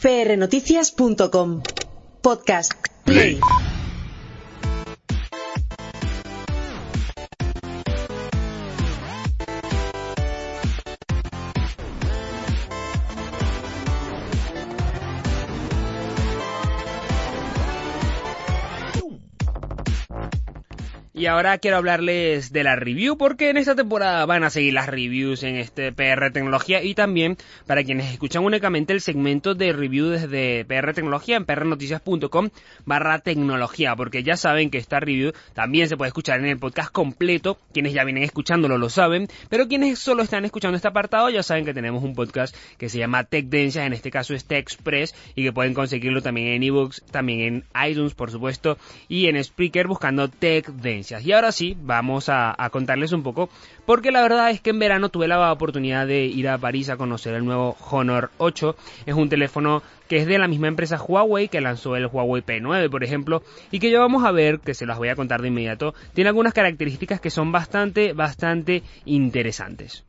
prnoticias.com. Podcast Play. Y ahora quiero hablarles de la review, porque en esta temporada van a seguir las reviews en este PR Tecnología, y también para quienes escuchan únicamente el segmento de review desde PR Tecnología en prnoticias.com/tecnología, porque ya saben que esta review también se puede escuchar en el podcast completo. Quienes ya vienen escuchándolo lo saben, pero quienes solo están escuchando este apartado ya saben que tenemos un podcast que se llama Tecdencias, en este caso es TechExpress, y que pueden conseguirlo también en ebooks, también en iTunes, por supuesto, y en Spreaker buscando Tecdencias. Y ahora sí, vamos a contarles un poco, porque la verdad es que en verano tuve la oportunidad de ir a París a conocer el nuevo Honor 8. Es un teléfono que es de la misma empresa Huawei, que lanzó el Huawei P9, por ejemplo, y que ya vamos a ver, que se las voy a contar de inmediato. Tiene algunas características que son bastante interesantes.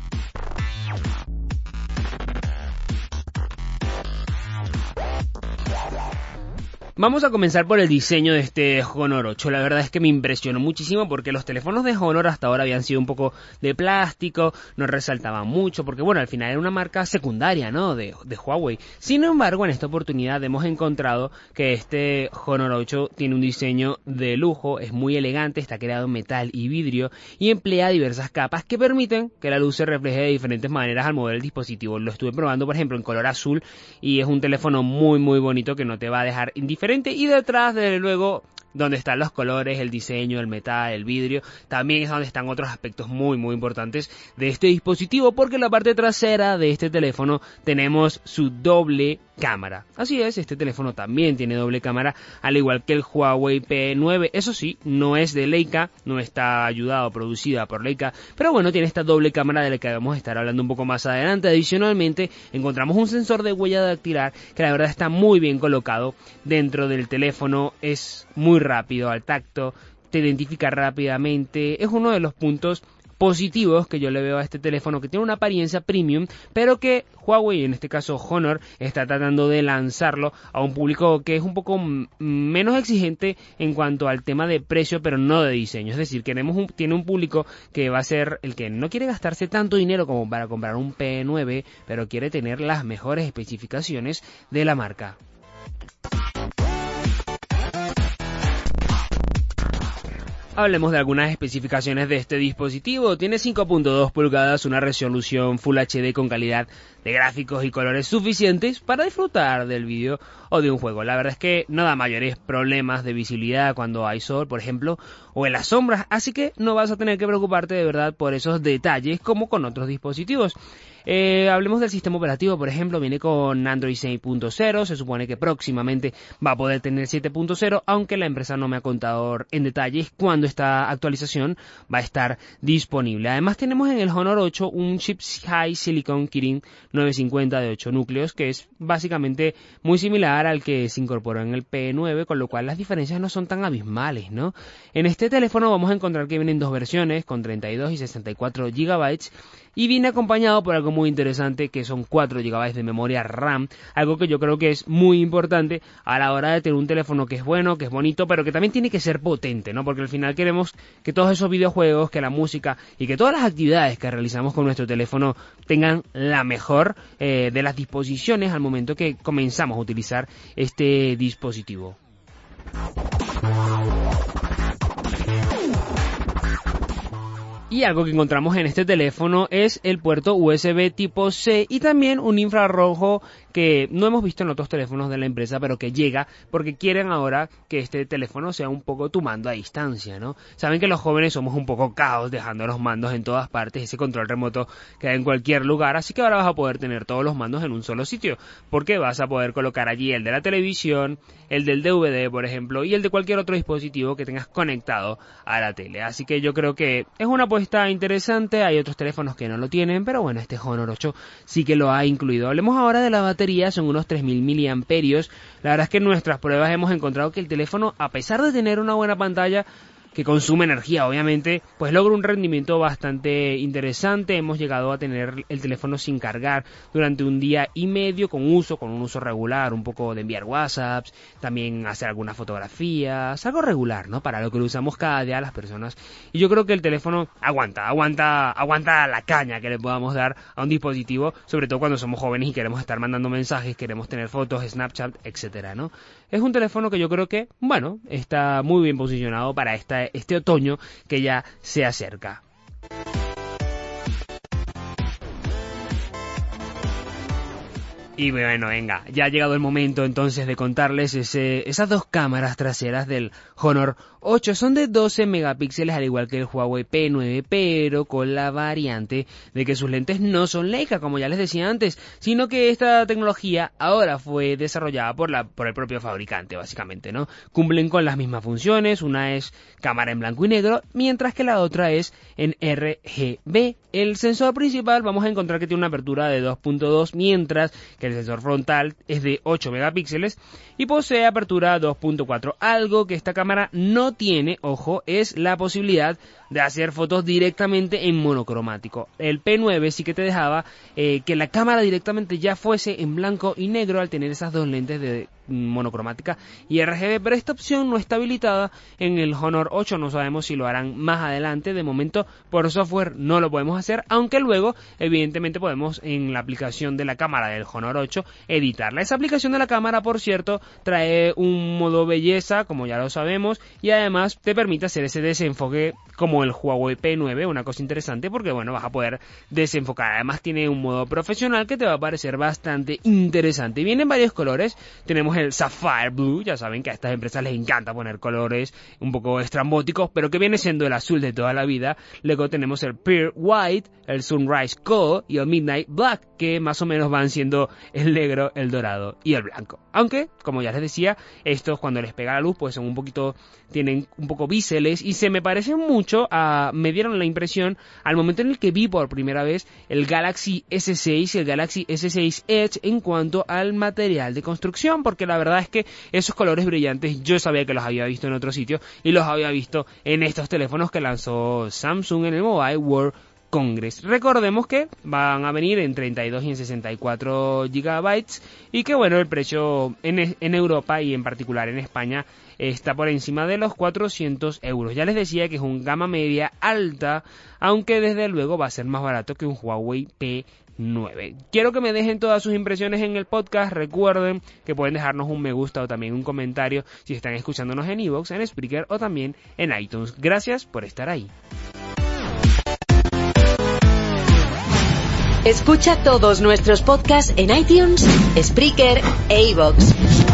Vamos a comenzar por el diseño de este Honor 8. La verdad es que me impresionó muchísimo, porque los teléfonos de Honor hasta ahora habían sido un poco de plástico, no resaltaban mucho, porque bueno, al final era una marca secundaria, ¿no?, de Huawei. Sin embargo, en esta oportunidad hemos encontrado que este Honor 8 tiene un diseño de lujo, es muy elegante, está creado en metal y vidrio y emplea diversas capas que permiten que la luz se refleje de diferentes maneras al mover el dispositivo. Lo estuve probando, por ejemplo, en color azul, y es un teléfono muy bonito que no te va a dejar indiferente. Y detrás, desde luego, donde están los colores, el diseño, el metal, el vidrio, también es donde están otros aspectos muy importantes de este dispositivo, porque en la parte trasera de este teléfono tenemos su doble cámara. Así es, este teléfono también tiene doble cámara, al igual que el Huawei P9. Eso sí, no es de Leica, no está ayudado o producida por Leica, pero bueno, tiene esta doble cámara de la que vamos a estar hablando un poco más adelante. Adicionalmente, encontramos un sensor de huella dactilar que la verdad está muy bien colocado dentro del teléfono, es muy rápido al tacto, te identifica rápidamente, es uno de los puntos positivos que yo le veo a este teléfono, que tiene una apariencia premium, pero que Huawei, en este caso Honor, está tratando de lanzarlo a un público que es un poco menos exigente en cuanto al tema de precio, pero no de diseño. Es decir, tiene un público que va a ser el que no quiere gastarse tanto dinero como para comprar un P9, pero quiere tener las mejores especificaciones de la marca. Hablemos de algunas especificaciones de este dispositivo. Tiene 5.2 pulgadas, una resolución Full HD con calidad de gráficos y colores suficientes para disfrutar del vídeo o de un juego. La verdad es que no da mayores problemas de visibilidad cuando hay sol, por ejemplo, o en las sombras, así que no vas a tener que preocuparte de verdad por esos detalles como con otros dispositivos. Hablemos del sistema operativo, por ejemplo, viene con Android 6.0, se supone que próximamente va a poder tener 7.0, aunque la empresa no me ha contado en detalles cuándo esta actualización va a estar disponible. Además tenemos en el Honor 8 un chip High Silicon Kirin 950 de 8 núcleos, que es básicamente muy similar al que se incorporó en el P9, con lo cual las diferencias no son tan abismales, ¿no? En este teléfono vamos a encontrar que vienen dos versiones, con 32 y 64 GB, y viene acompañado por algo muy interesante, que son 4 GB de memoria RAM, algo que yo creo que es muy importante a la hora de tener un teléfono que es bueno, que es bonito, pero que también tiene que ser potente, ¿no? Porque al final queremos que todos esos videojuegos, que la música y que todas las actividades que realizamos con nuestro teléfono tengan la mejor de las disposiciones al momento que comenzamos a utilizar este dispositivo. Y algo que encontramos en este teléfono es el puerto USB tipo C y también un infrarrojo que no hemos visto en otros teléfonos de la empresa, pero que llega porque quieren ahora que este teléfono sea un poco tu mando a distancia, ¿no? Saben que los jóvenes somos un poco caos dejando los mandos en todas partes, ese control remoto queda en cualquier lugar, así que ahora vas a poder tener todos los mandos en un solo sitio, porque vas a poder colocar allí el de la televisión, el del DVD, por ejemplo, y el de cualquier otro dispositivo que tengas conectado a la tele. Así que yo creo que es una apuesta interesante. Hay otros teléfonos que no lo tienen, pero bueno, este Honor 8 sí que lo ha incluido. Hablemos ahora de la batería, son unos 3000 miliamperios. La verdad es que en nuestras pruebas hemos encontrado que el teléfono, a pesar de tener una buena pantalla, que consume energía, obviamente, pues logra un rendimiento bastante interesante. Hemos llegado a tener el teléfono sin cargar durante un día y medio con un uso regular, un poco de enviar WhatsApps, también hacer algunas fotografías, algo regular, ¿no? Para lo que lo usamos cada día las personas. Y yo creo que el teléfono aguanta la caña que le podamos dar a un dispositivo, sobre todo cuando somos jóvenes y queremos estar mandando mensajes, queremos tener fotos, Snapchat, etcétera, ¿no? Es un teléfono que yo creo que, bueno, está muy bien posicionado para este otoño que ya se acerca. Y bueno, venga, ya ha llegado el momento entonces de contarles esas dos cámaras traseras del Honor 8. Son de 12 megapíxeles al igual que el Huawei P9, pero con la variante de que sus lentes no son Leica, como ya les decía antes, sino que esta tecnología ahora fue desarrollada por el propio fabricante, básicamente, ¿no? Cumplen con las mismas funciones, una es cámara en blanco y negro, mientras que la otra es en RGB. El sensor principal vamos a encontrar que tiene una apertura de 2.2, mientras que el sensor frontal es de 8 megapíxeles y posee apertura 2.4. Algo que esta cámara no tiene, ojo, es la posibilidad de hacer fotos directamente en monocromático. El P9 sí que te dejaba que la cámara directamente ya fuese en blanco y negro al tener esas dos lentes de monocromática y RGB, pero esta opción no está habilitada en el Honor 8, no sabemos si lo harán más adelante. De momento por software no lo podemos hacer, aunque luego evidentemente podemos en la aplicación de la cámara del Honor 8 editarla. Esa aplicación de la cámara, por cierto, trae un modo belleza, como ya lo sabemos, y además te permite hacer ese desenfoque como el Huawei P9, una cosa interesante porque bueno, vas a poder desenfocar. Además tiene un modo profesional que te va a parecer bastante interesante. Vienen varios colores, tenemos el Sapphire Blue, ya saben que a estas empresas les encanta poner colores un poco estrambóticos, pero que viene siendo el azul de toda la vida. Luego tenemos el Pearl White, el Sunrise Gold y el Midnight Black, que más o menos van siendo el negro, el dorado y el blanco. Aunque, como ya les decía, estos cuando les pega la luz pues tienen un poco biseles y se me parecen mucho me dieron la impresión al momento en el que vi por primera vez el Galaxy S6 y el Galaxy S6 Edge en cuanto al material de construcción, porque la verdad es que esos colores brillantes yo sabía que los había visto en otro sitio y los había visto en estos teléfonos que lanzó Samsung en el Mobile World Congress. Recordemos que van a venir en 32 y en 64 gigabytes y que bueno, el precio en Europa y en particular en España está por encima de los 400 euros. Ya les decía que es un gama media alta, aunque desde luego va a ser más barato que un Huawei P9. Quiero que me dejen todas sus impresiones en el podcast. Recuerden que pueden dejarnos un me gusta o también un comentario si están escuchándonos en iVoox, en Spreaker o también en iTunes. Gracias por estar ahí. Escucha todos nuestros podcasts en iTunes, Spreaker e iVoox.